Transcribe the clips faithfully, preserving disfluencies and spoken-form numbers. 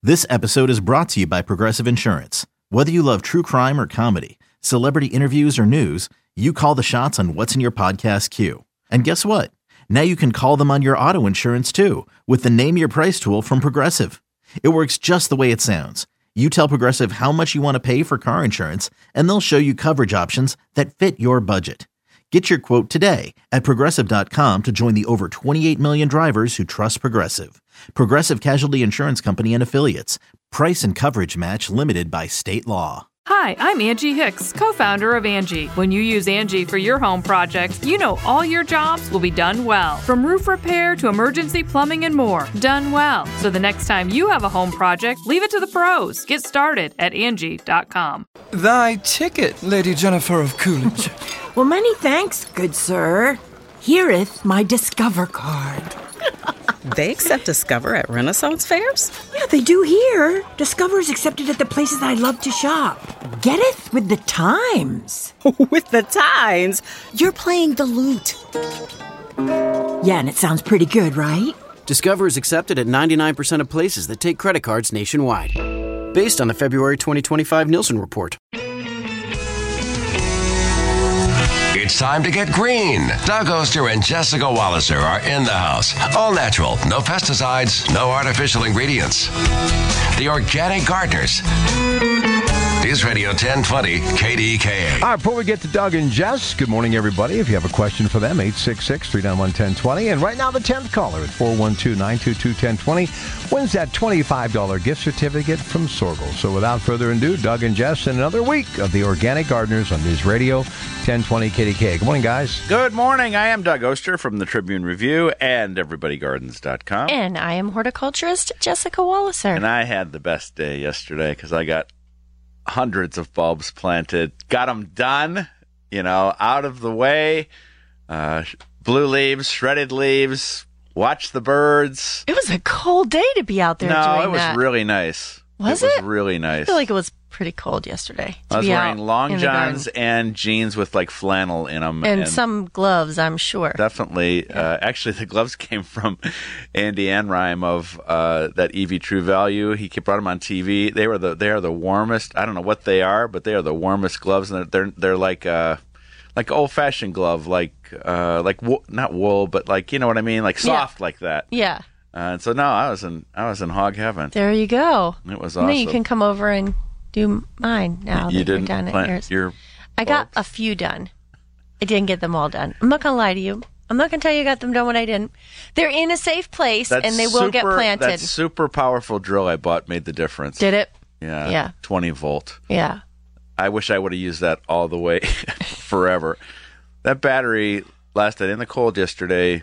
This episode is brought to you by Progressive Insurance. Whether you love true crime or comedy, celebrity interviews or news, you call the shots on what's in your podcast queue. And guess what? Now you can call them on your auto insurance too with the Name Your Price tool from Progressive. It works just the way it sounds. You tell Progressive how much you want to pay for car insurance, and they'll show you coverage options that fit your budget. Get your quote today at Progressive dot com to join the over twenty-eight million drivers who trust Progressive. Progressive Casualty Insurance Company and Affiliates. Price and coverage match limited by state law. Hi, I'm Angie Hicks, co-founder of Angie. When you use Angie for your home projects, you know all your jobs will be done well. From roof repair to emergency plumbing and more, done well. So the next time you have a home project, leave it to the pros. Get started at Angie dot com. Thy ticket, Lady Jennifer of Coolidge. Well, many thanks, good sir. Hereeth my Discover card. They accept Discover at Renaissance fairs? Yeah, they do here. Discover is accepted at the places I love to shop. Getteth with the times. With the times? You're playing the lute. Yeah, and it sounds pretty good, right? Discover is accepted at ninety-nine percent of places that take credit cards nationwide. Based on the February twenty twenty-five Nielsen report. It's time to get green. Doug Oster and Jessica Walliser are in the house. All natural, no pesticides, no artificial ingredients. The Organic Gardeners. News Radio ten twenty K D K A. All right, before we get to Doug and Jess, good morning, everybody. If you have a question for them, eight six six, three nine one, one zero two zero. And right now, the tenth caller at four one two, nine two two, one zero two zero wins that twenty-five dollars gift certificate from Sorgel. So without further ado, Doug and Jess in another week of the Organic Gardeners on News Radio ten twenty K D K A. Good morning, guys. Good morning. I am Doug Oster from the Tribune Review and everybody gardens dot com. And I am horticulturist Jessica Walliser. And I had the best day yesterday because I got hundreds of bulbs planted, got them done, you know, out of the way, uh, blue leaves, shredded leaves, watch the birds. It was a cold day to be out there no, doing it was that. really nice. Was it? it? It was really nice. I feel like it was pretty cold yesterday. To I was be wearing out long in johns the and jeans with like flannel in them. and, And some gloves, I'm sure. Definitely. Yeah. Uh, actually, the gloves came from Andy Anrime of uh, that E V True Value. He brought them on T V. They were the they are the warmest. I don't know what they are, but they are the warmest gloves. And they're they're, they're like uh, like old fashioned glove, like uh, like wo- not wool, but like you know what I mean, like soft, yeah. like that. Yeah. Uh, and so no, I was in I was in hog heaven. There you go. It was awesome. Now you can come over and do mine now you that didn't you're done plant at yours. Your I got a few done. I didn't get them all done. I'm not gonna lie to you. I'm not gonna tell you I got them done when I didn't. They're in a safe place that and they will super, get planted. That super powerful drill I bought made the difference. Did it? Yeah. Yeah. twenty volt. Yeah. I wish I would have used that all the way forever. That battery lasted in the cold yesterday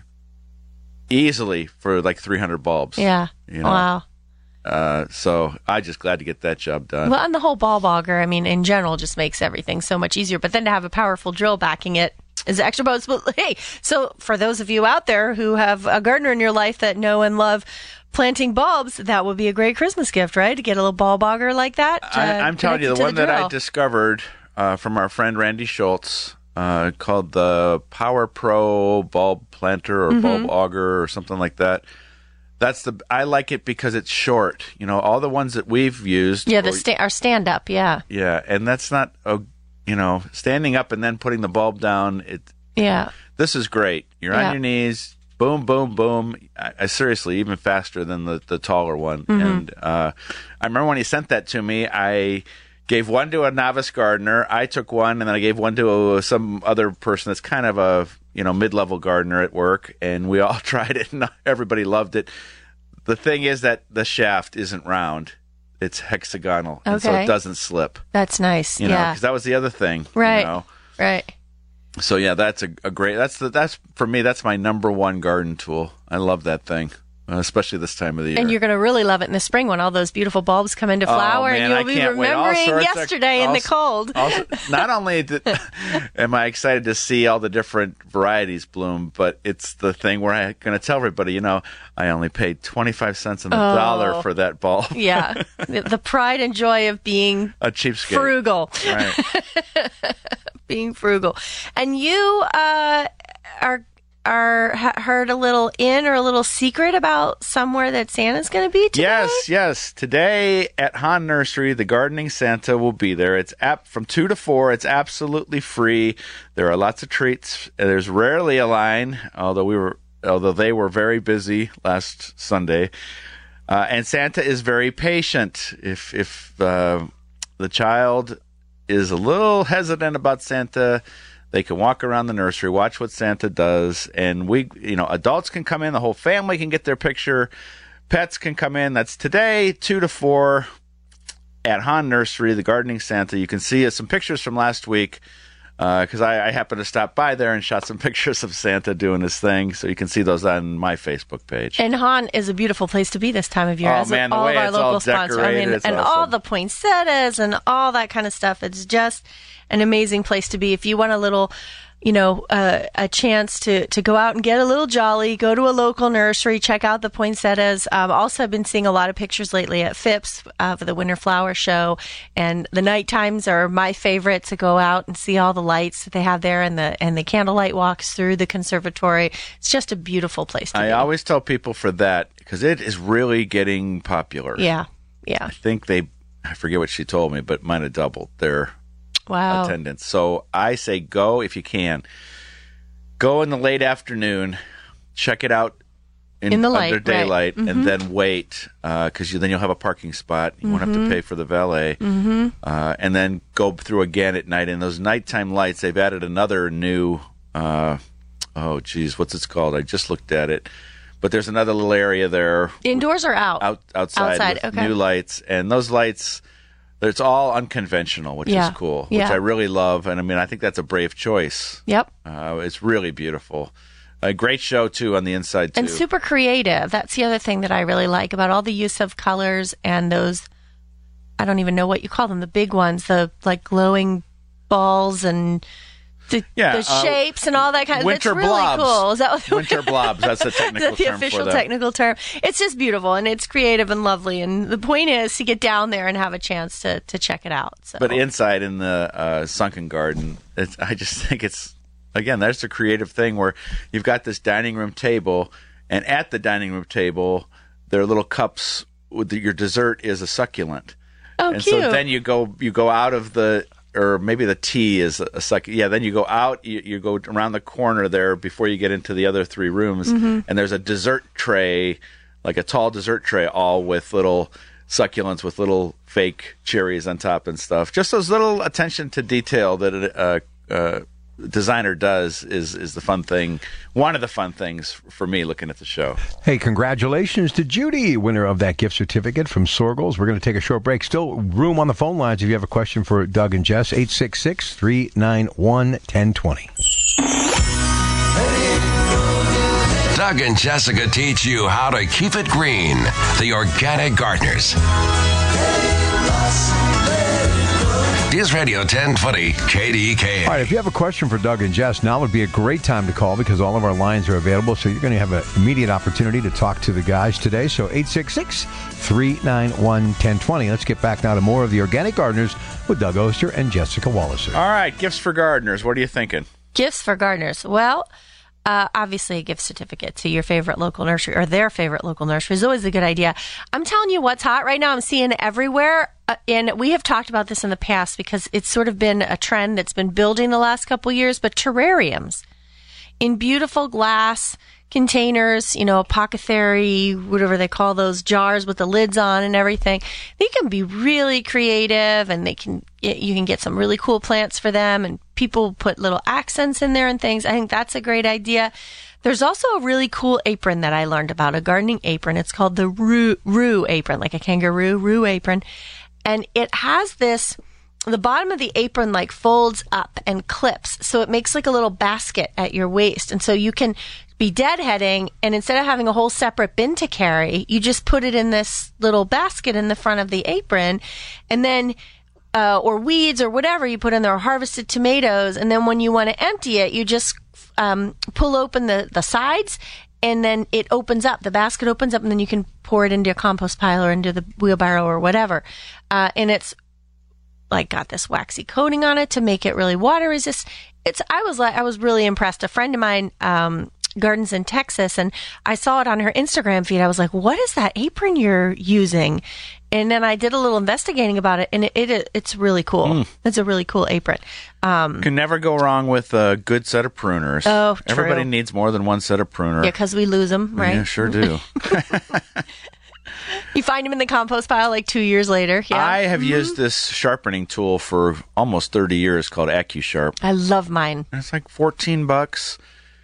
easily for like three hundred bulbs. Yeah. You know? Wow. Uh, so I just glad to get that job done. Well, and the whole bulb auger, I mean, in general, just makes everything so much easier. But then to have a powerful drill backing it is extra bonus. But hey, so for those of you out there who have a gardener in your life that know and love planting bulbs, that would be a great Christmas gift, right? To get a little bulb auger like that. I, I'm telling you, the one the that I discovered uh, from our friend Randy Schultz uh, called the Power Pro Bulb Planter or mm-hmm. Bulb Auger or something like that. That's the I like it because it's short. You know, all the ones that we've used. Yeah, the sta- our stand up. Yeah. Yeah, and that's not a, you know, standing up and then putting the bulb down. It. Yeah. This is great. You're yeah. on your knees. Boom, boom, boom. I, I seriously, even faster than the, the taller one. Mm-hmm. And uh, I remember when he sent that to me, I gave one to a novice gardener. I took one, and then I gave one to a, some other person that's kind of a you know mid-level gardener at work, and we all tried it, and everybody loved it. The thing is that the shaft isn't round; it's hexagonal, okay. and so it doesn't slip. That's nice. You know, yeah, because that was the other thing. Right. You know? Right. So yeah, that's a, a great. That's the that's for me. That's my number one garden tool. I love that thing. uh, especially this time of the year. And you're going to really love it in the spring when all those beautiful bulbs come into flower, oh, man, and you'll I be can't remembering yesterday of, in also, the cold. Also, not only did, am I excited to see all the different varieties bloom, but it's the thing where I'm going to tell everybody, you know, I only paid twenty-five cents on the oh, dollar for that bulb. Yeah, the, the pride and joy of being a cheapskate. Frugal. Right. Being frugal. And you uh, are are ha- heard a little in or a little secret about somewhere that Santa's going to be today? Yes, yes. Today at Hahn Nursery, the Gardening Santa will be there. It's ap- from two to four. It's absolutely free. There are lots of treats. There's rarely a line, although we were, although they were very busy last Sunday. Uh, and Santa is very patient. If if uh, the child is a little hesitant about Santa, they can walk around the nursery, watch what Santa does, and we, you know, adults can come in, the whole family can get their picture, pets can come in. That's today, two to four, at Hahn Nursery, the Gardening Santa. You can see uh, some pictures from last week, because uh, I, I happened to stop by there and shot some pictures of Santa doing his thing, so you can see those on my Facebook page. And Hahn is a beautiful place to be this time of year. Oh, as man, the all way of our it's local all sponsors. I decorated, mean, it's and awesome. all the poinsettias and all that kind of stuff. It's just an amazing place to be. If you want a little, you know, uh, a chance to, to go out and get a little jolly, go to a local nursery, check out the poinsettias. Um, also, I've been seeing a lot of pictures lately at Phipps uh, for the Winter Flower Show, and the night times are my favorite to go out and see all the lights that they have there, and the and the candlelight walks through the conservatory. It's just a beautiful place to I be. always tell people for that, because it is really getting popular. Yeah, yeah. I think they, I forget what she told me, but might have doubled their Wow. attendance. So I say go if you can. Go in the late afternoon, check it out in, In the light, under daylight, right. and then wait, because you, then you'll have a parking spot. You won't have to pay for the valet. Mm-hmm. Uh, and then go through again at night. And those nighttime lights, they've added another new, uh, oh, geez, what's it called? I just looked at it. But there's another little area there. Indoors or out? Out outside, Outside, with okay. new lights. And those lights, it's all unconventional, which Yeah. is cool, Yeah. which I really love. And I mean, I think that's a brave choice. Yep. Uh, it's really beautiful. A great show, too, on the inside, too. And super creative. That's the other thing that I really like about all the use of colors and those, I don't even know what you call them, the big ones, the like glowing balls and the, Yeah, the uh, shapes and all that kind of winter It's really blobs. cool. Is that what Winter blobs, that's the technical the, the term official for that. technical term. It's just beautiful and it's creative and lovely. And the point is to get down there and have a chance to, to check it out. So. But inside in the uh, sunken garden, it's, I just think it's, again, that's a creative thing where you've got this dining room table, and at the dining room table, there are little cups with the, your dessert is a succulent. Oh, and cute. so then you go you go out of the, or maybe the tea is a succulent. Yeah, then you go out, you, you go around the corner there before you get into the other three rooms, Mm-hmm. and there's a dessert tray, like a tall dessert tray, all with little succulents with little fake cherries on top and stuff. Just those little attention to detail that a uh, uh, designer does is is the fun thing. One of the fun things for me looking at the show. Hey, congratulations to Judy, winner of that gift certificate from Sorgels. We're going to take a short break. Still room on the phone lines if you have a question for Doug and Jess. eight six six, three nine one, one zero two zero. Doug and Jessica teach you how to keep it green. The Organic Gardeners. News Radio ten twenty K D K A. All right, if you have a question for Doug and Jess, now would be a great time to call because all of our lines are available, so you're going to have an immediate opportunity to talk to the guys today. So eight six six, three nine one, one zero two zero. Let's get back now to more of the Organic Gardeners with Doug Oster and Jessica Walliser. All right, gifts for gardeners. What are you thinking? Gifts for gardeners. Well, uh, obviously a gift certificate to your favorite local nursery or their favorite local nursery is always a good idea. I'm telling you what's hot right now. I'm seeing everywhere. Uh, and we have talked about this in the past because it's sort of been a trend that's been building the last couple of years, but terrariums in beautiful glass containers, you know, apothecary, whatever they call those jars with the lids on and everything. They can be really creative and they can, you can get some really cool plants for them and people put little accents in there and things. I think that's a great idea. There's also a really cool apron that I learned about, a gardening apron. It's called the Roo, Roo apron, like a kangaroo, Roo apron. And it has this, the bottom of the apron like folds up and clips. So it makes like a little basket at your waist. And so you can be deadheading, and instead of having a whole separate bin to carry, you just put it in this little basket in the front of the apron. And then, uh, or weeds or whatever you put in there, or harvested tomatoes. And then when you want to empty it, you just um, pull open the, the sides, and then it opens up. The basket opens up, and then you can pour it into a compost pile or into the wheelbarrow or whatever. Uh, and it's like got this waxy coating on it to make it really water resistant. It's I was like I was really impressed. A friend of mine um, gardens in Texas, and I saw it on her Instagram feed. I was like, what is that apron you're using? And then I did a little investigating about it, and it, it it's really cool. Mm. It's a really cool apron. Um, Can never go wrong with a good set of pruners. Oh, true. Everybody needs more than one set of pruner. Yeah, because we lose them, right? Yeah, sure do. You find them in the compost pile like two years later. Yeah. I have mm-hmm. used this sharpening tool for almost thirty years called AccuSharp. I love mine. And it's like fourteen bucks.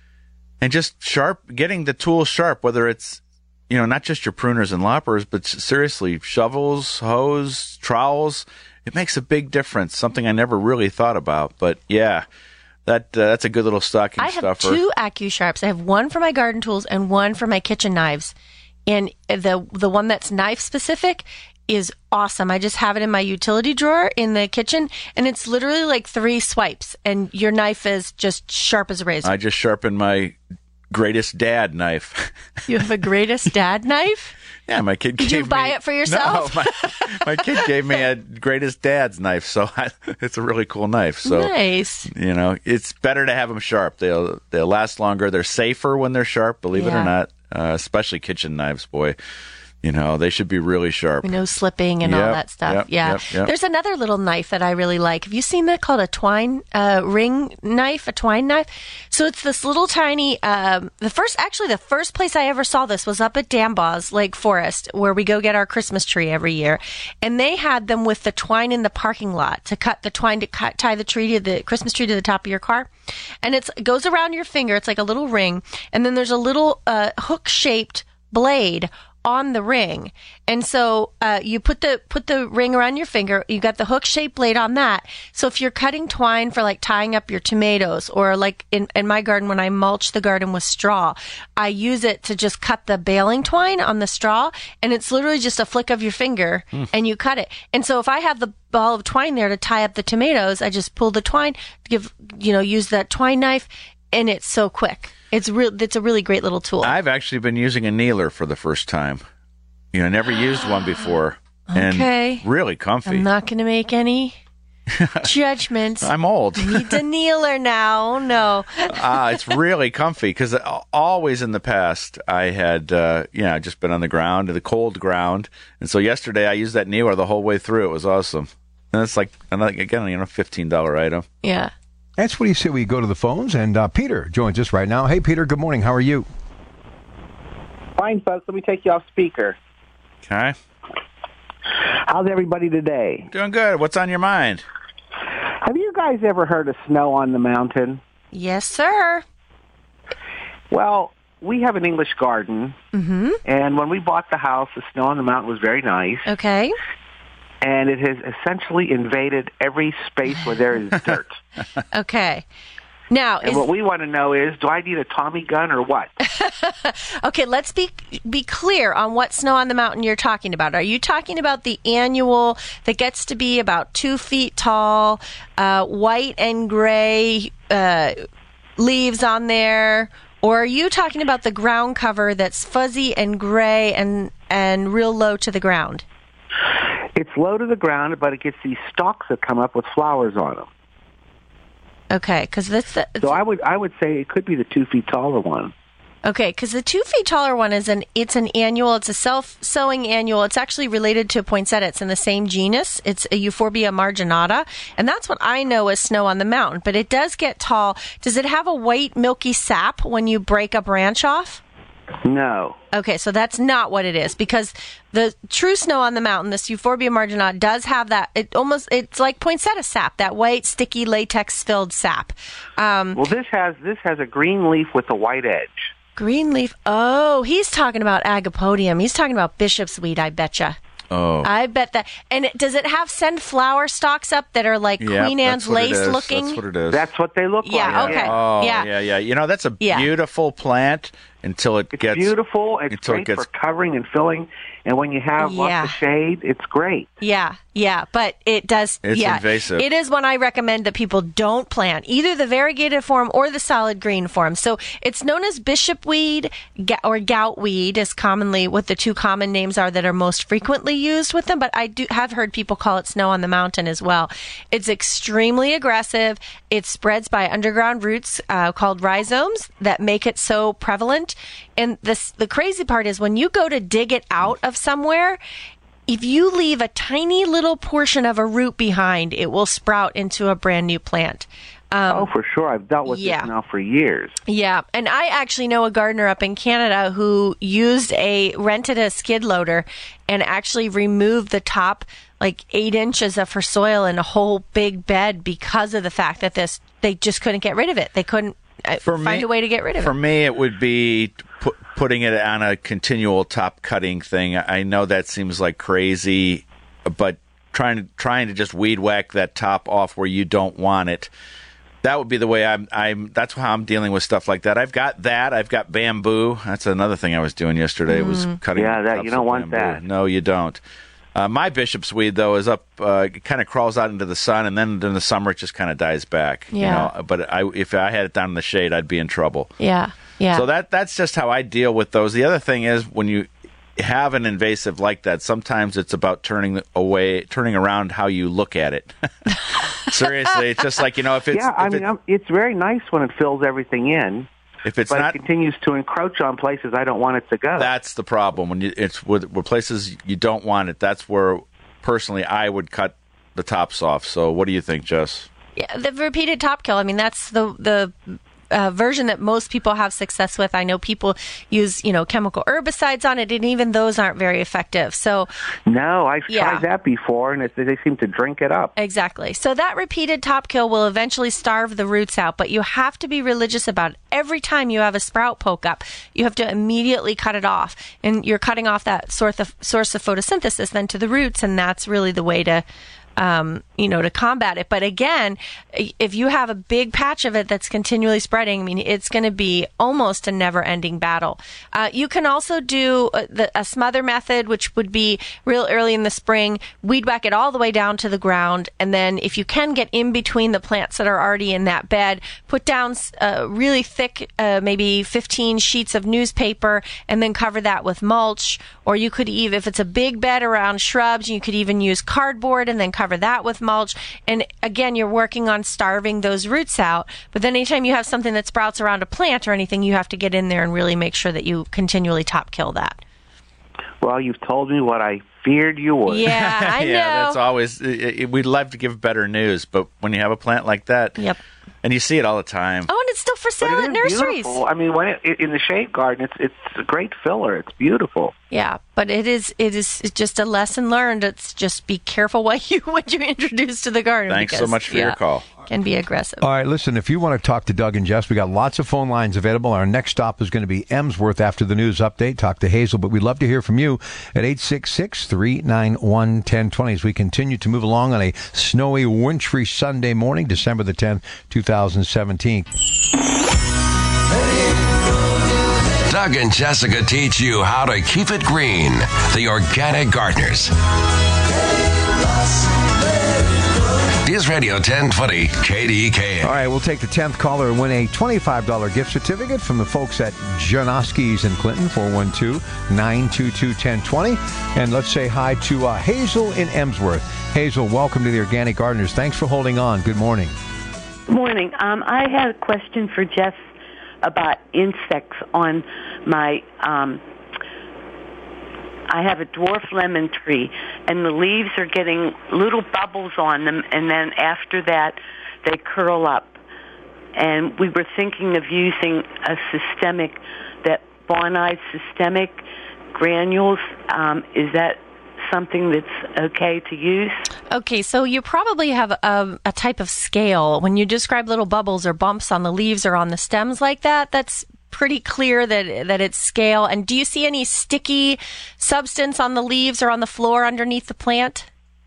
And just sharp, getting the tool sharp, whether it's, you know, not just your pruners and loppers, but seriously, shovels, hoes, trowels, it makes a big difference. Something I never really thought about. But yeah, that uh, that's a good little stocking I have stuffer. two AccuSharps. I have one for my garden tools and one for my kitchen knives. And the the one that's knife specific is awesome. I just have it in my utility drawer in the kitchen, and it's literally like three swipes, and your knife is just sharp as a razor. I just sharpened my greatest dad knife. You have a greatest dad knife? Yeah, my kid Did gave you buy me, it for yourself? No, my, my kid gave me a greatest dad's knife, so I, it's a really cool knife. So nice. You know, it's better to have them sharp. They'll they'll last longer. They're safer when they're sharp, believe Yeah. it or not. Uh, especially kitchen knives, boy. You know, they should be really sharp. No slipping and all Yep, that stuff. yep, yeah. yep, yep. There's another little knife that I really like. Have you seen that called a twine uh, ring knife, a twine knife? So it's this little tiny, um, the first, actually the first place I ever saw this was up at Dambaugh's Lake Forest, where we go get our Christmas tree every year. And they had them with the twine in the parking lot to cut the twine, to cut, tie the tree to the Christmas tree to the top of your car. And it's, it goes around your finger. It's like a little ring. And then there's a little uh, hook-shaped blade on the ring. And so uh, you put the put the ring around your finger. You got the hook-shaped blade on that. So if you're cutting twine for like tying up your tomatoes, or like in, in my garden when I mulch the garden with straw, I use it to just cut the baling twine on the straw, and it's literally just a flick of your finger mm. and you cut it. And so if I have the ball of twine there to tie up the tomatoes, I just pull the twine, give you know, use that twine knife, and it's so quick. It's real. It's a really great little tool. I've actually been using a kneeler for the first time. You know, I never used one before. Okay. And really comfy. I'm not going to make any judgments. I'm old. Need the kneeler now. No. uh, it's really comfy because always in the past I had, uh, you know, just been on the ground, the cold ground. And so yesterday I used that kneeler the whole way through. It was awesome. And it's like, again, you know, fifteen dollars item. Yeah. That's what do you say we go to the phones, and uh, Peter joins us right now. Hey, Peter, good morning. How are you? Fine, folks. Let me take you off speaker. Okay. How's everybody today? Doing good. What's on your mind? Have you guys ever heard of snow on the mountain? Yes, sir. Well, we have an English garden, mm-hmm. and when we bought the house, the snow on the mountain was very nice. Okay. And it has essentially invaded every space where there is dirt. Okay. Now, and is... what we want to know is, do I need a Tommy gun or what? Okay, let's be be clear on what snow on the mountain you're talking about. Are you talking about the annual that gets to be about two feet tall, uh, white and gray uh, leaves on there? Or are you talking about the ground cover that's fuzzy and gray and, and real low to the ground? It's low to the ground, but it gets these stalks that come up with flowers on them. Okay, because that's the... So I would I would say it could be the two feet taller one. Okay, because the two feet taller one is an it's an annual. It's a self-sowing annual. It's actually related to poinsettia. It's in the same genus. It's a Euphorbia marginata, and that's what I know as snow on the mountain. But it does get tall. Does it have a white milky sap when you break a branch off? No. Okay, so that's not what it is, because the true snow on the mountain, this Euphorbia marginata, does have that. It almost it's like poinsettia sap, that white, sticky, latex-filled sap. Um, well, this has this has a green leaf with a white edge. Green leaf. Oh, he's talking about Agapodium. He's talking about bishop's weed, I betcha. Oh. I bet that. And it, does it have send flower stalks up that are like yep, Queen Anne's lace looking? That's what it is. That's what they look yeah, like. Okay. Oh, yeah, yeah, yeah. You know, that's a yeah. beautiful plant. until it it's gets beautiful. It's until great it gets, for covering and filling. And when you have Yeah. lots of shade, it's great. Yeah, yeah, but it does. It's yeah, invasive. It is one I recommend that people don't plant, either the variegated form or the solid green form. So it's known as bishopweed ga- or goutweed, is commonly what the two common names are that are most frequently used with them. But I do have heard people call it snow on the mountain as well. It's extremely aggressive. It spreads by underground roots uh, called rhizomes that make it so prevalent. And this, the crazy part is when you go to dig it out of somewhere, if you leave a tiny little portion of a root behind, it will sprout into a brand new plant. Um, oh, for sure. I've dealt with yeah. this now for years. Yeah, and I actually know a gardener up in Canada who used a rented a skid loader and actually removed the top like eight inches of her soil in a whole big bed because of the fact that this they just couldn't get rid of it. They couldn't uh, For find me- a way to get rid of For it. me, it would be pu- putting it on a continual top cutting thing. I know that seems like crazy, but trying to trying to just weed whack that top off where you don't want it. That would be the way I'm. I'm. That's how I'm dealing with stuff like that. I've got that. I've got bamboo. That's another thing I was doing yesterday. Was cutting. Yeah, that- tops you don't of want bamboo. that. No, you don't. Uh, my bishop's weed though is up. Uh, it kind of crawls out into the sun, and then in the summer it just kind of dies back. Yeah. You know? But I, if I had it down in the shade, I'd be in trouble. Yeah, yeah. So that that's just how I deal with those. The other thing is when you have an invasive like that, sometimes it's about turning away, turning around how you look at it. Seriously, it's just like, you know, if it's yeah, I if mean, it, I'm- it's very nice when it fills everything in, if it's but not, it continues to encroach on places I don't want it to go. that's the problem. When you it's with, with places you don't want it, that's where personally I would cut the tops off. So what do you think, Jess? Yeah, the repeated top kill. I mean, that's the the uh, version that most people have success with. I know people use, you know, chemical herbicides on it, and even those aren't very effective. So No, I've Yeah. tried that before, and it, they seem to drink it up. exactly. So that repeated top kill will eventually starve the roots out, but you have to be religious about it. Every time you have a sprout poke up, you have to immediately cut it off, and you're cutting off that source of source of photosynthesis then to the roots, and that's really the way to. Um, you know, to combat it. But again, if you have a big patch of it that's continually spreading, I mean, it's going to be almost a never-ending battle. Uh, you can also do a, the, a smother method, which would be real early in the spring, weed whack it all the way down to the ground, and then if you can get in between the plants that are already in that bed, put down uh, really thick, uh, maybe fifteen sheets of newspaper, and then cover that with mulch. Or you could even, if it's a big bed around shrubs, you could even use cardboard and then cover that with mulch. And again, you're working on starving those roots out. But then anytime you have something that sprouts around a plant or anything, you have to get in there and really make sure that you continually top kill that. Well, you've told me what I feared you would. Yeah, I know. Yeah, that's always. It, it, we'd love to give better news, but when you have a plant like that, Yep. and you see it all the time. Oh, and it's still for But sale it at is nurseries. beautiful. I mean, when it, in the shade garden, it's it's a great filler. It's beautiful. Yeah, but it is it is just a lesson learned. It's just be careful what you what you introduce to the garden. Thanks so because, much for yeah, your call. Can be aggressive. All right, listen, if you want to talk to Doug and Jess, we got lots of phone lines available. Our next stop is going to be Emsworth after the news update. Talk to Hazel, but we'd love to hear from you at eight six six, three nine one, one zero two zero as we continue to move along on a snowy, wintry Sunday morning, December the tenth, twenty seventeen. Doug and Jessica teach you how to keep it green. The Organic Gardeners. News Radio ten twenty K D K A. All right, we'll take the tenth caller and win a twenty-five dollars gift certificate from the folks at Janoski's in Clinton, four one two, nine two two, one zero two zero. And let's say hi to uh, Hazel in Emsworth. Hazel, welcome to the Organic Gardeners. Thanks for holding on. Good morning. Good morning. Um, I had a question for Jeff about insects on my... Um, I have a dwarf lemon tree, and the leaves are getting little bubbles on them, and then after that, they curl up. And we were thinking of using a systemic, that Bonide systemic granules. Um, is that something that's okay to use? Okay, so you probably have a, a type of scale. When you describe little bubbles or bumps on the leaves or on the stems like that, that's pretty clear that that it's scale. And do you see any sticky substance on the leaves or on the floor underneath the plant?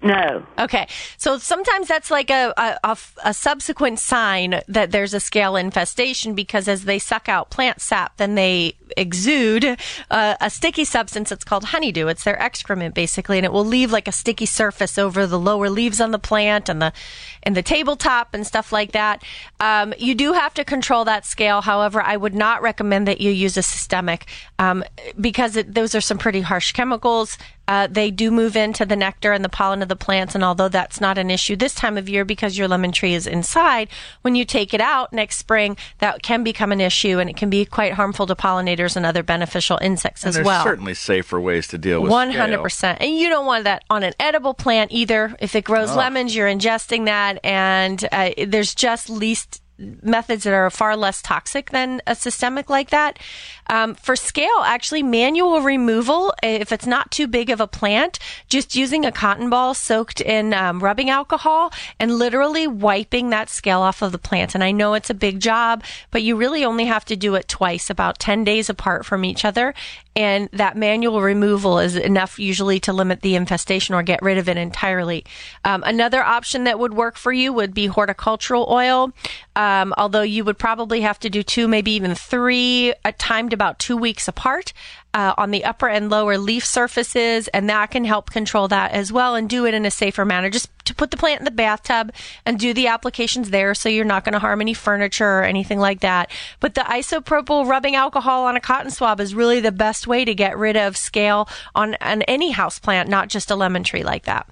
No. Okay. So sometimes that's like a, a, a, a subsequent sign that there's a scale infestation, because as they suck out plant sap, then they exude uh, a sticky substance that's called honeydew. It's their excrement, basically, and it will leave like a sticky surface over the lower leaves on the plant and the and the tabletop and stuff like that. Um, you do have to control that scale. However, I would not recommend that you use a systemic um, because it, those are some pretty harsh chemicals. Uh, they do move into the nectar and the pollen of the plants, and although that's not an issue this time of year because your lemon tree is inside, when you take it out next spring, that can become an issue, and it can be quite harmful to pollinators and other beneficial insects and as there's well. There's certainly safer ways to deal with one hundred percent. scale. And you don't want that on an edible plant either. If it grows Oh. lemons, you're ingesting that, and uh, there's just least methods that are far less toxic than a systemic like that. Um, for scale, actually, manual removal, if it's not too big of a plant, just using a cotton ball soaked in um, rubbing alcohol and literally wiping that scale off of the plant. And I know it's a big job, but you really only have to do it twice, about ten days apart from each other. And that manual removal is enough usually to limit the infestation or get rid of it entirely. Um, another option that would work for you would be horticultural oil. Um, although you would probably have to do two, maybe even three, uh, timed about two weeks apart uh, on the upper and lower leaf surfaces, and that can help control that as well and do it in a safer manner. Just to put the plant in the bathtub and do the applications there so you're not going to harm any furniture or anything like that. But the isopropyl rubbing alcohol on a cotton swab is really the best way to get rid of scale on, on any house plant, not just a lemon tree like that.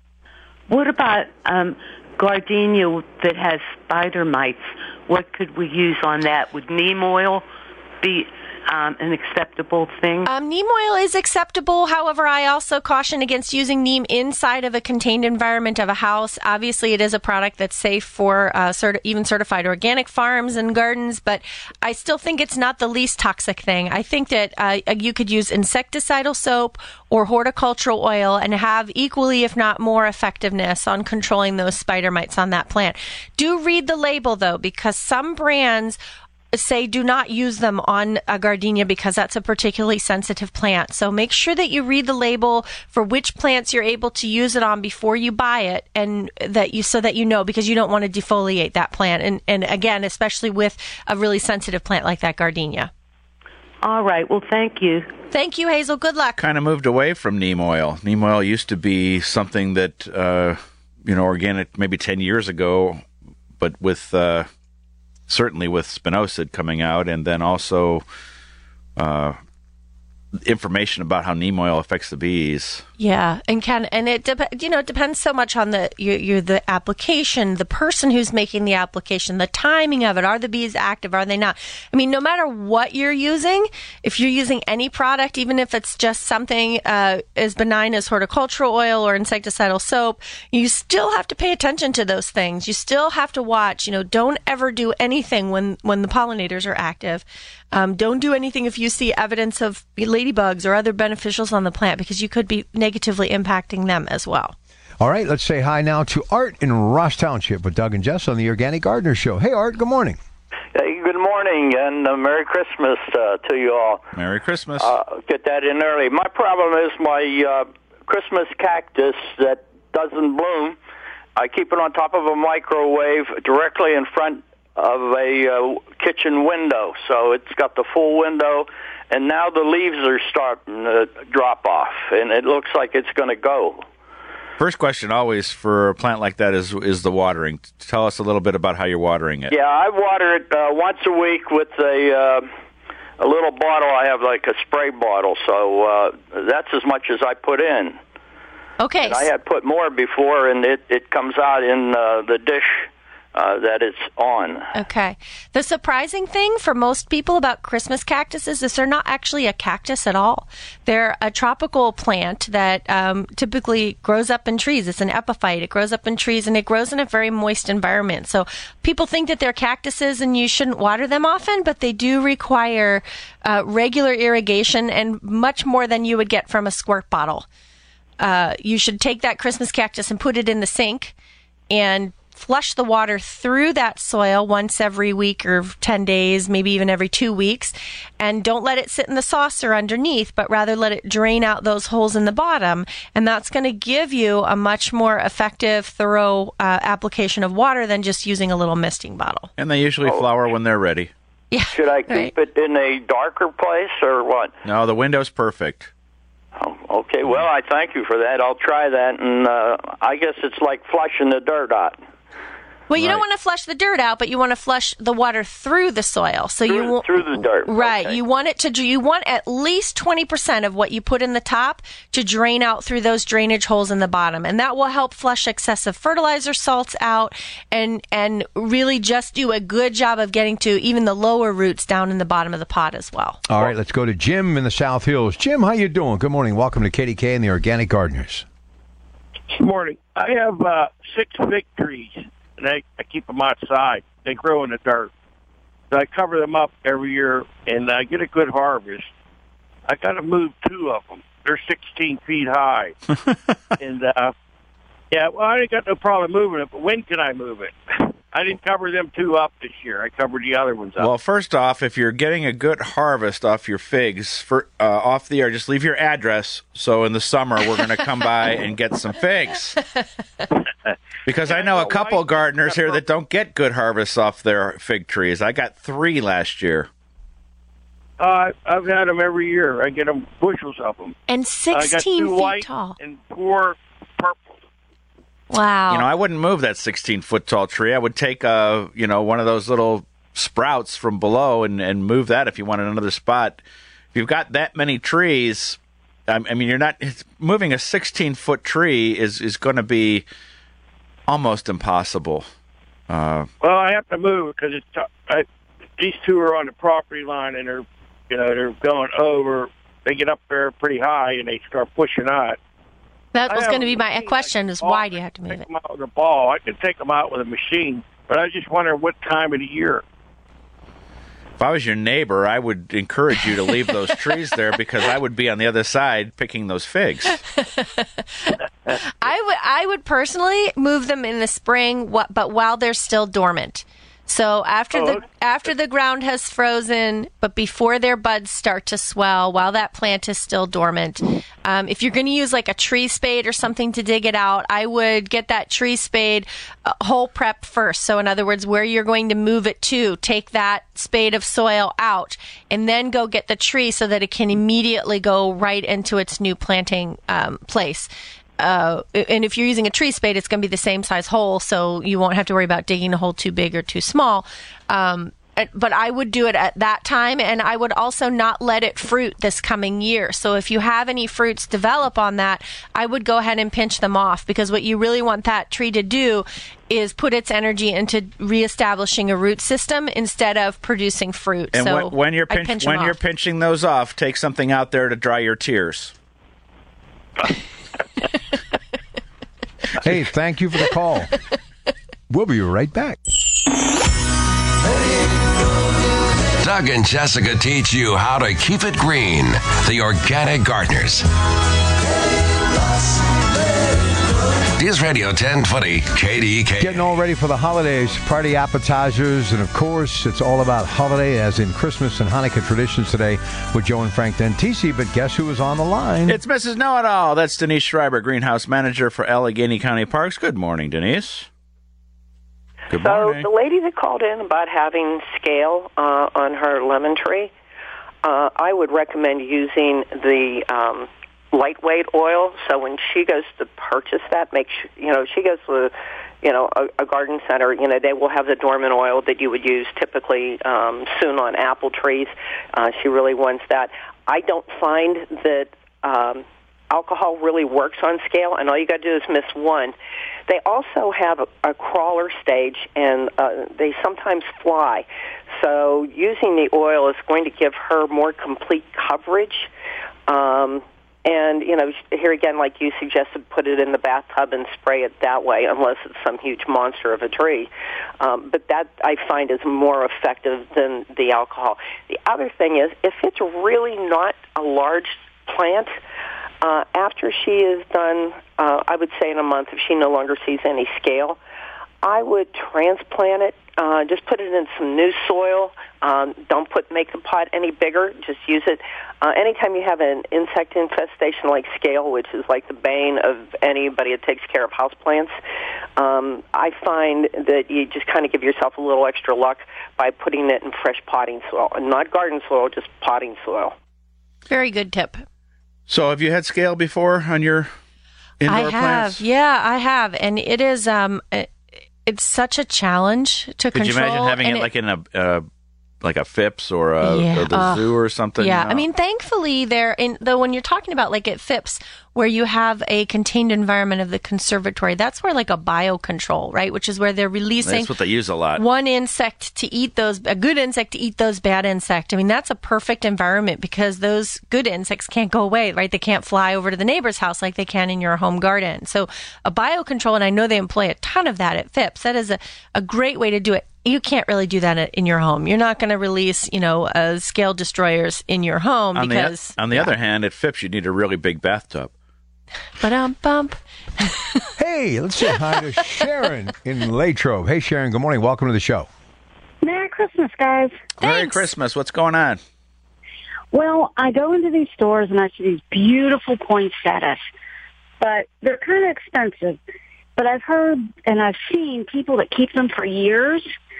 What about um, gardenia that has spider mites? What could we use on that? Would neem oil be um, an acceptable thing? Um, neem oil is acceptable. However, I also caution against using neem inside of a contained environment of a house. Obviously, it is a product that's safe for uh, cert- even certified organic farms and gardens, but I still think it's not the least toxic thing. I think that uh, you could use insecticidal soap or horticultural oil and have equally, if not more, effectiveness on controlling those spider mites on that plant. Do read the label, though, because some brands say do not use them on a gardenia because that's a particularly sensitive plant. So make sure that you read the label for which plants you're able to use it on before you buy it, and that you so that you know, because you don't want to defoliate that plant. And, and again, especially with a really sensitive plant like that gardenia. All right. Well, thank you. Thank you, Hazel. Good luck. Kind of moved away from neem oil. Neem oil used to be something that, uh, you know, organic maybe ten years ago, but with... Uh, certainly with spinosad coming out, and then also uh, information about how neem oil affects the bees. Yeah, and can and it dep- you know it depends so much on the you, you the application, the person who's making the application, the timing of it. Are the bees active? Are they not? I mean, no matter what you're using, if you're using any product, even if it's just something uh, as benign as horticultural oil or insecticidal soap, you still have to pay attention to those things. You still have to watch. You know, don't ever do anything when when the pollinators are active. Um, don't do anything if you see evidence of ladybugs or other beneficials on the plant, because you could be negatively impacting them as well. All right, let's say hi now to Art in Ross Township with Doug and Jess on the Organic Gardener Show. Hey, Art, good morning. Hey, good morning, and uh, Merry Christmas uh, to you all. Merry Christmas. Uh, get that in early. My problem is my uh, Christmas cactus that doesn't bloom. I keep it on top of a microwave directly in front of a uh, kitchen window, so it's got the full window, and now the leaves are starting to drop off, and it looks like it's going to go. First question always for a plant like that is is the watering. Tell us a little bit about how you're watering it. Yeah, I water it uh, once a week with a uh, a little bottle. I have like a spray bottle, so uh, that's as much as I put in. Okay. And I had put more before, and it, it comes out in uh, the dish Uh, that it's on. Okay. The surprising thing for most people about Christmas cactuses is they're not actually a cactus at all. They're a tropical plant that um, typically grows up in trees. It's an epiphyte. It grows up in trees, and it grows in a very moist environment. So people think that they're cactuses and you shouldn't water them often, but they do require uh, regular irrigation, and much more than you would get from a squirt bottle. Uh, you should take that Christmas cactus and put it in the sink and flush the water through that soil once every week or ten days, maybe even every two weeks. And don't let it sit in the saucer underneath, but rather let it drain out those holes in the bottom. And that's going to give you a much more effective, thorough uh, application of water than just using a little misting bottle. And they usually Oh. flower when they're ready. Yeah. Should I keep it in a darker place or what? No, the window's perfect. Oh, okay, well, I thank you for that. I'll try that, and uh, I guess it's like flushing the dirt out. Well, you Right. don't want to flush the dirt out, but you want to flush the water through the soil. So Through, you want, through the dirt. right? Okay. You want it to. You want at least twenty percent of what you put in the top to drain out through those drainage holes in the bottom, and that will help flush excessive fertilizer salts out, and and really just do a good job of getting to even the lower roots down in the bottom of the pot as well. All right, let's go to Jim in the South Hills. Jim, how you doing? Good morning. Welcome to K D K and the Organic Gardeners. Good morning. I have uh, six fig trees, and I, I keep them outside. They grow in the dirt. So I cover them up every year, and I get a good harvest. I got to move two of them. They're sixteen feet high. and, uh, yeah, well, I ain't got no problem moving it, but when can I move it? I didn't cover them two up this year. I covered the other ones up. Well, first off, if you're getting a good harvest off your figs for uh, off the air, just leave your address. So in the summer, we're going to come by and get some figs. Because I know a couple gardeners here that don't get good harvests off their fig trees. I got three last year. Uh, I've had them every year. I get them bushels of them. And I got sixteen two feet white tall. and four purple. Wow. You know, I wouldn't move that sixteen-foot tall tree. I would take, a, you know, one of those little sprouts from below and, and move that if you wanted another spot. If you've got that many trees, I, I mean, you're not moving a sixteen-foot tree is, is going to be almost impossible. Uh, Well, I have to move because it's t- I, these two are on the property line, and they're, you know, they're going over. They get up there pretty high, and they start pushing out. That I was have going to be a my machine. question: is why do you have to move Take it? them out with a ball. I can take them out with a machine, but I just wonder what time of the year. if I was your neighbor, I would encourage you to leave those trees there because I would be on the other side picking those figs. I would I would personally move them in the spring, wh- but while they're still dormant. So after Oh, the okay. after the ground has frozen, but before their buds start to swell, while that plant is still dormant. Um, if you're going to use like a tree spade or something to dig it out, I would get that tree spade uh, hole prep first. So in other words, where you're going to move it to, take that spade of soil out, and then go get the tree so that it can immediately go right into its new planting um, place. Uh, and if you're using a tree spade, it's going to be the same size hole, so you won't have to worry about digging a hole too big or too small. Um, but I would do it at that time, and I would also not let it fruit this coming year. So if you have any fruits develop on that, I would go ahead and pinch them off, because what you really want that tree to do is put its energy into reestablishing a root system instead of producing fruit. And so when, when you're I pinch, pinch 'em when you're off. pinching those off, take something out there to dry your tears. Hey, thank you for the call. We'll be right back. Doug and Jessica teach you how to keep it green. The Organic Gardeners. News Radio ten twenty K D K. Getting all ready for the holidays, party appetizers, and of course, it's all about holiday, as in Christmas and Hanukkah traditions today with Joe and Frank Dentisi. But guess who is on the line? It's Missus Know-It-All. That's Denise Schreiber, Greenhouse Manager for Allegheny County Parks. Good morning, Denise. Good so morning. the lady that called in about having scale uh, on her lemon tree, uh, I would recommend using the um, lightweight oil. So when she goes to purchase that, make sure, you know, she goes to, you know, a, a garden center, you know, they will have the dormant oil that you would use typically um, soon on apple trees. Uh, she really wants that. I don't find that um, alcohol really works on scale, and all you got to do is miss one. They also have a, a crawler stage, and uh, they sometimes fly. So using the oil is going to give her more complete coverage. Um, and, you know, here again, like you suggested, put it in the bathtub and spray it that way, unless it's some huge monster of a tree. Um, but that, I find, is more effective than the alcohol. The other thing is, if it's really not a large plant, Uh, after she is done, uh, I would say in a month, if she no longer sees any scale, I would transplant it. Uh, just put it in some new soil. Um, don't put make the pot any bigger. Just use it. Uh, anytime you have an insect infestation like scale, which is like the bane of anybody that takes care of houseplants, um, I find that you just kind of give yourself a little extra luck by putting it in fresh potting soil. Not garden soil, just potting soil. Very good tip. So have you had scale before on your indoor I have. plants? Yeah, I have. And it is... Um, it, It's such a challenge to Could control. you imagine having it, it like in a uh, like a Phipps or, a, Yeah. or the Uh, zoo or something? Yeah, you know? I mean, thankfully, there. In though, when you're talking about like at Phipps, where you have a contained environment of the conservatory, that's where like a biocontrol, right? Which is where they're releasing That's what they use a lot. one insect to eat those, a good insect to eat those bad insect. I mean, that's a perfect environment because those good insects can't go away, right? They can't fly over to the neighbor's house like they can in your home garden. So a biocontrol, and I know they employ a ton of that at Phipps. That is a, a great way to do it. You can't really do that in your home. You're not going to release, you know, uh, scale destroyers in your home on because. the, on the yeah. other hand, at Phipps, you need a really big bathtub. Ba-dum bump. Hey, let's say hi to Sharon in Latrobe. Hey, Sharon, good morning. Welcome to the show. Merry Christmas, guys. Merry Christmas. What's going on? Well, I go into these stores and I see these beautiful poinsettias, but they're kind of expensive. But I've heard and I've seen people that keep them for years,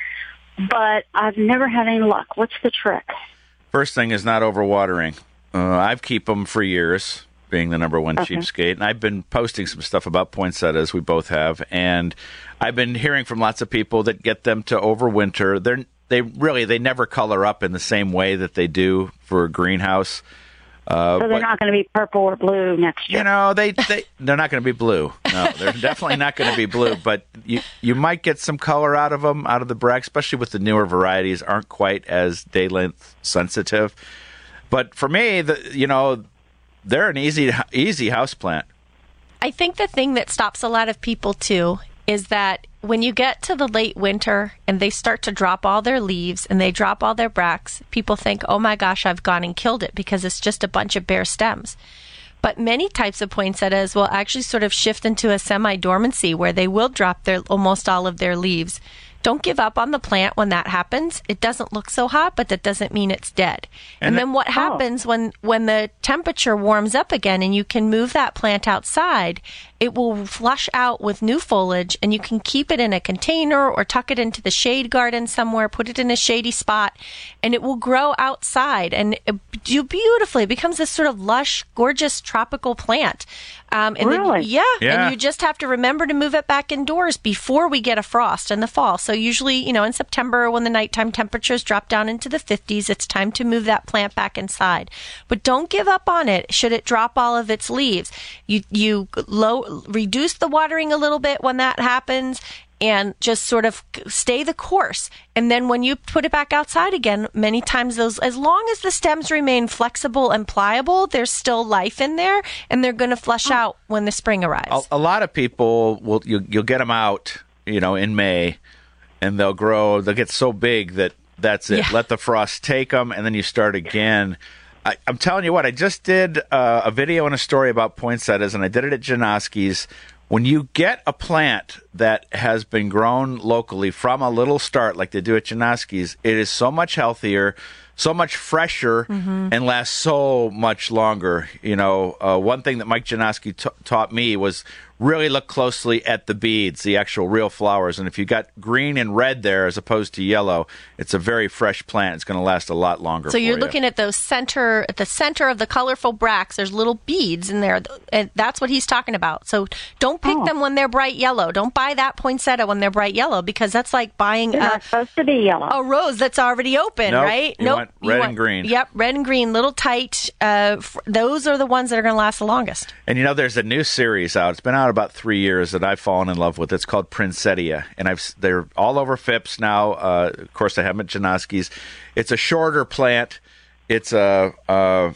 but I've never had any luck. What's the trick? First thing is not overwatering. Uh, I've keep them for years, being the number one Okay. cheapskate, and I've been posting some stuff about poinsettias. We both have, and I've been hearing from lots of people that get them to overwinter. They're they really they never color up in the same way that they do for a greenhouse. Uh, So they're but, not going to be purple or blue next year. you know, they, they, they're not going to be blue. No, they're definitely not going to be blue, but you, you might get some color out of them, out of the Brack, especially with the newer varieties, aren't quite as day length sensitive. But for me, the, you know, they're an easy, easy house plant. I think the thing that stops a lot of people too is that when you get to the late winter and they start to drop all their leaves and they drop all their bracts, people think, oh my gosh, I've gone and killed it because it's just a bunch of bare stems. But many types of poinsettias will actually sort of shift into a semi-dormancy where they will drop their almost all of their leaves. Don't give up on the plant when that happens. It doesn't look so hot, but that doesn't mean it's dead. And, And then what oh. happens when, when the temperature warms up again and you can move that plant outside, it will flush out with new foliage and you can keep it in a container or tuck it into the shade garden somewhere, put it in a shady spot, and it will grow outside and do beautifully. It becomes this sort of lush, gorgeous tropical plant. Um, and Really? Then, yeah, Yeah. and you just have to remember to move it back indoors before we get a frost in the fall. So usually, you know, in September when the nighttime temperatures drop down into the fifties, it's time to move that plant back inside. But don't give up on it should it drop all of its leaves. You you low reduce the watering a little bit when that happens and just sort of stay the course. And then when you put it back outside again, many times those, as long as the stems remain flexible and pliable, there's still life in there and they're going to flush out when the spring arrives. A, a lot of people will you, you'll get them out, you know, in May, and they'll grow. They'll get so big that that's it. Yeah. Let the frost take them, and then you start again. I, I'm telling you what. I just did uh, a video and a story about poinsettias, and I did it at Janoski's. When you get a plant that has been grown locally from a little start, like they do at Janoski's, it is so much healthier, so much fresher, Mhm. and lasts so much longer. You know, uh, one thing that Mike Janoski t- taught me was really look closely at the beads, the actual real flowers. And if you got green and red there as opposed to yellow, it's a very fresh plant. It's going to last a lot longer. So you're for looking you. at those center, at the center of the colorful bracts. There's little beads in there, and that's what he's talking about. So don't pick them when they're bright yellow. Don't buy that poinsettia when they're bright yellow because that's like buying They're a, not supposed to be yellow. a rose that's already open, Nope, right? you want red and green. Yep, red and green, little tight. Uh, f- those are the ones that are going to last the longest. And you know, there's a new series out. It's been out about three years that I've fallen in love with. It's called Prinsettia, and I've they're all over Phipps now. Uh, of course, I have them at Janoski's. It's a shorter plant. It's a a,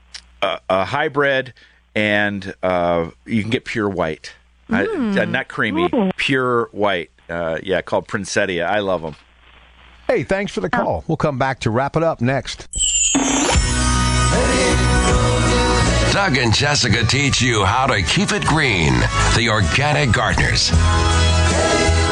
a, a hybrid, and uh, you can get pure white, I, Mm. uh, not creamy, pure white. Uh, yeah, called Prinsettia. I love them. Hey, thanks for the call. We'll come back to wrap it up next. Doug and Jessica teach you how to keep it green. The Organic Gardeners.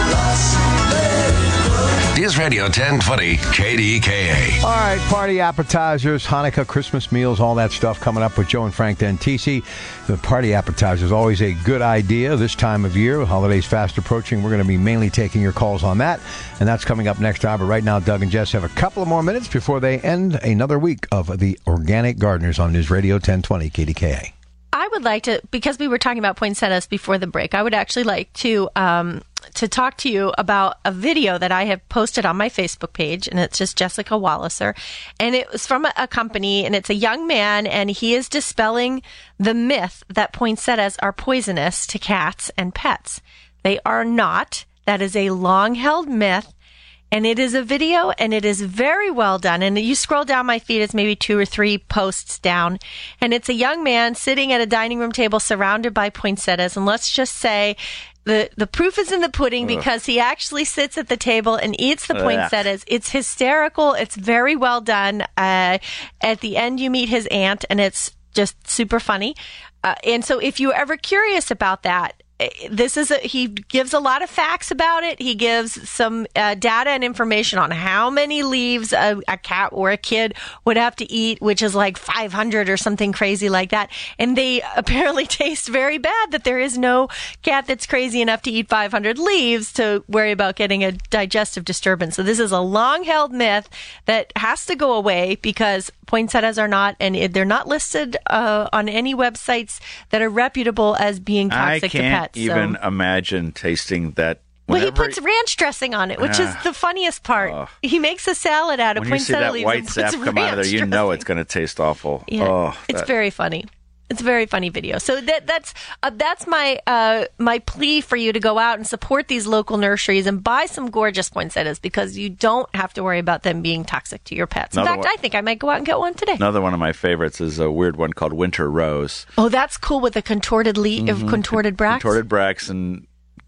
News Radio ten twenty K D K A. All right, party appetizers, Hanukkah, Christmas meals, all that stuff coming up with Joe and Frank Dentisi. The party appetizer is always a good idea this time of year. Holidays fast approaching. We're going to be mainly taking your calls on that, and that's coming up next hour. But right now, Doug and Jess have a couple of more minutes before they end another week of the Organic Gardeners on News Radio ten twenty K D K A. I would like to, because we were talking about poinsettias before the break, I would actually like to um, to talk to you about a video that I have posted on my Facebook page, and it's just Jessica Walliser, and it was from a, a company, and it's a young man, and he is dispelling the myth that poinsettias are poisonous to cats and pets. They are not. That is a long-held myth. And it is a video, and it is very well done. And you scroll down my feed, it's maybe two or three posts down. And it's a young man sitting at a dining room table surrounded by poinsettias. And let's just say the, the proof is in the pudding because he actually sits at the table and eats the poinsettias. It's hysterical. It's very well done. Uh, at the end, you meet his aunt, and it's just super funny. Uh, and so if you're ever curious about that, this is a, he gives a lot of facts about it. He gives some uh, data and information on how many leaves a, a cat or a kid would have to eat, which is like five hundred or something crazy like that. And they apparently taste very bad, that there is no cat that's crazy enough to eat five hundred leaves to worry about getting a digestive disturbance. So this is a long-held myth that has to go away because poinsettias are not, and they're not listed uh, on any websites that are reputable as being toxic to pets. I can't even so. imagine tasting that. Well, he puts ranch dressing on it, which uh, is the funniest part. Uh, he makes a salad out of poinsettia leaves. When you see that white sap come out of there, you know it's going to taste awful. Yeah, oh, it's very funny. It's a very funny video. So that that's uh, that's my uh, my plea for you to go out and support these local nurseries and buy some gorgeous poinsettias because you don't have to worry about them being toxic to your pets. In fact, one, I think I might go out and get one today. Another one of my favorites is a weird one called Winter Rose. Oh, that's cool with a contorted leaf, mm-hmm. contorted bracts. Contorted bracts and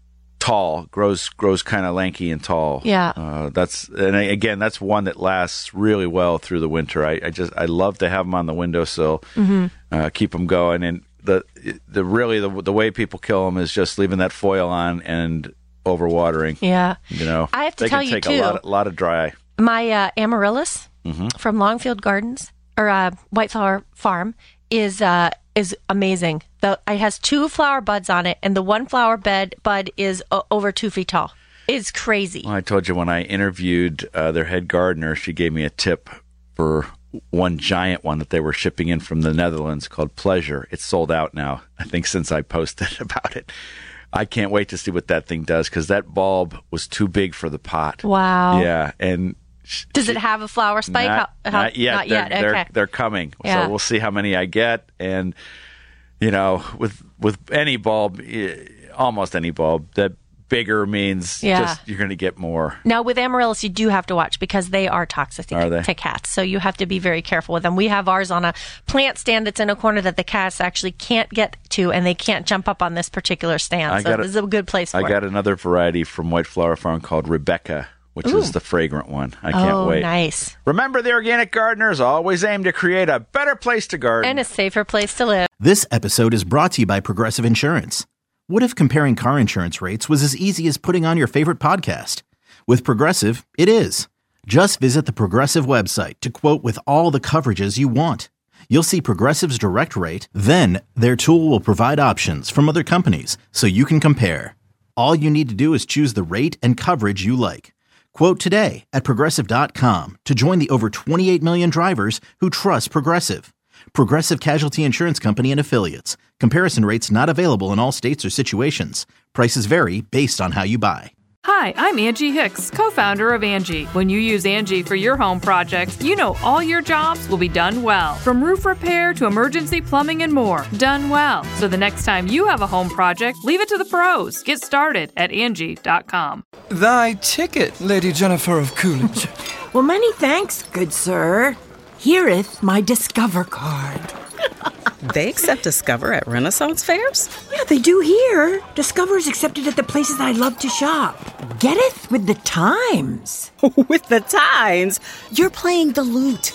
tall, grows grows kind of lanky and tall. Yeah, uh, that's and again that's one that lasts really well through the winter. I, I just I love to have them on the windowsill, mm-hmm. uh, keep them going, and the the really the the way people kill them is just leaving that foil on and overwatering. Yeah, you know, I have to they tell can you take too. A lot, of, lot of dry. My uh, amaryllis mm-hmm. from Longfield Gardens or uh, White Flower Farm is uh, is amazing. The it has two flower buds on it, and the one flower bed bud is uh, over two feet tall. It's crazy. Well, I told you when I interviewed uh, their head gardener, she gave me a tip for one giant one that they were shipping in from the Netherlands called Pleasure. It's sold out now, I think, since I posted about it. I can't wait to see what that thing does because that bulb was too big for the pot. Wow. Yeah, and does it have a flower spike? Not, how, how, not yet. Not they're, yet. They're, okay. they're coming. Yeah. So we'll see how many I get. And, you know, with with any bulb, almost any bulb, that bigger means yeah. just you're going to get more. Now, with amaryllis, you do have to watch because they are toxic to, are they? to cats. So you have to be very careful with them. We have ours on a plant stand that's in a corner that the cats actually can't get to, and they can't jump up on this particular stand. I so a, this is a good place for I it. got another variety from White Flower Farm called Rebecca, which Ooh. is the fragrant one. I can't oh, wait. Nice. Remember, the Organic Gardeners always aim to create a better place to garden. And a safer place to live. This episode is brought to you by Progressive Insurance. What if comparing car insurance rates was as easy as putting on your favorite podcast? With Progressive, it is. Just visit the Progressive website to quote with all the coverages you want. You'll see Progressive's direct rate, then their tool will provide options from other companies so you can compare. All you need to do is choose the rate and coverage you like. Quote today at Progressive dot com to join the over twenty-eight million drivers who trust Progressive. Progressive Casualty Insurance Company and Affiliates. Comparison rates not available in all states or situations. Prices vary based on how you buy. Hi, I'm Angie Hicks, co-founder of Angie. When you use Angie for your home projects, you know all your jobs will be done well. From roof repair to emergency plumbing and more, done well. So the next time you have a home project, leave it to the pros. Get started at Angie dot com. Thy ticket, Lady Jennifer of Coolidge. Well, many thanks, good sir. Hereeth my Discover card. They accept Discover at Renaissance fairs? Yeah, they do here. Discover is accepted at the places I love to shop. Getteth with the times. With the times? You're playing the lute.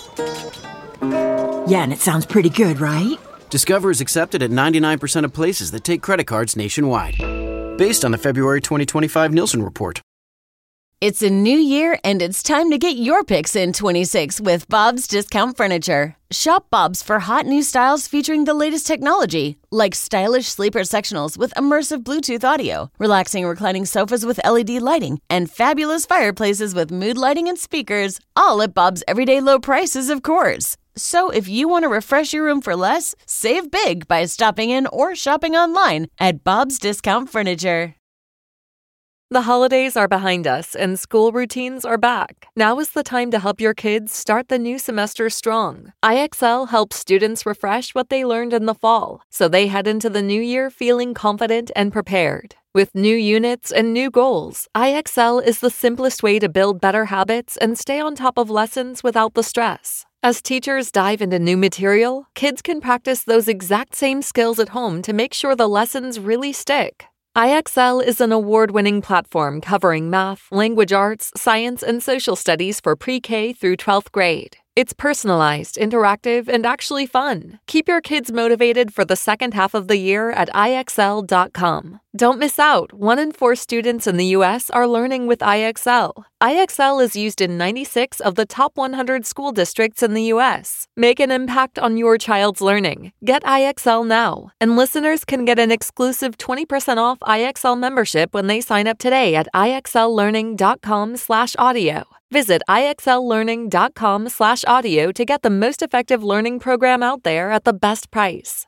Yeah, and it sounds pretty good, right? Discover is accepted at ninety-nine percent of places that take credit cards nationwide. based on the February twenty twenty-five Nielsen report. It's a new year, and it's time to get your picks in twenty-six with Bob's Discount Furniture. Shop Bob's for hot new styles featuring the latest technology, like stylish sleeper sectionals with immersive Bluetooth audio, relaxing reclining sofas with L E D lighting, and fabulous fireplaces with mood lighting and speakers, all at Bob's everyday low prices, of course. So if you want to refresh your room for less, save big by stopping in or shopping online at Bob's Discount Furniture. The holidays are behind us and school routines are back. Now is the time to help your kids start the new semester strong. I X L helps students refresh what they learned in the fall, so they head into the new year feeling confident and prepared. With new units and new goals, I X L is the simplest way to build better habits and stay on top of lessons without the stress. As teachers dive into new material, kids can practice those exact same skills at home to make sure the lessons really stick. I X L is an award-winning platform covering math, language arts, science, and social studies for pre-K through twelfth grade. It's personalized, interactive, and actually fun. Keep your kids motivated for the second half of the year at I X L dot com. Don't miss out. One in four students in the U S are learning with I X L. I X L is used in ninety-six of the top one hundred school districts in the U S. Make an impact on your child's learning. Get I X L now. And listeners can get an exclusive twenty percent off I X L membership when they sign up today at I X L learning dot com slash audio. Visit I X L learning dot com slash audio to get the most effective learning program out there at the best price.